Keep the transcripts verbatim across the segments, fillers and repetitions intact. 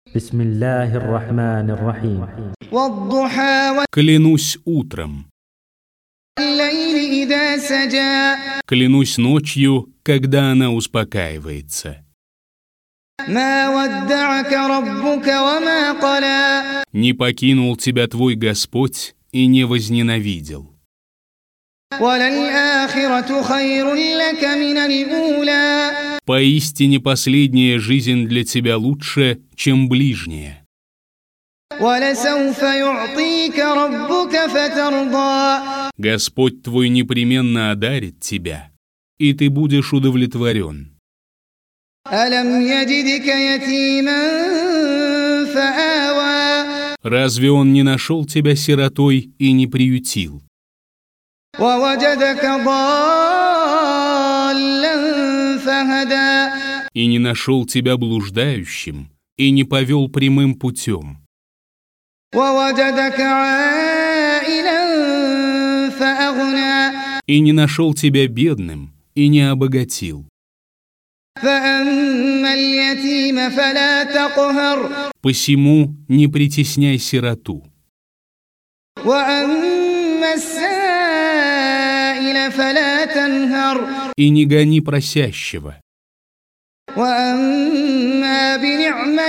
Бисмиллахир-рахманир-рахим. Клянусь утром. Клянусь ночью, когда она успокаивается. Не покинул тебя твой Господь и не возненавидел. Поистине последняя жизнь для тебя лучше, чем ближняя. Господь твой непременно одарит тебя, и ты будешь удовлетворен. Разве Он не нашел тебя сиротой и не приютил? И не нашел тебя блуждающим, и не повел прямым путем. И не нашел тебя бедным, и не обогатил. Посему не притесняй сироту. И не гони просящего.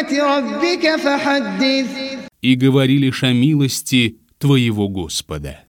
И говори лишь о милости твоего Господа.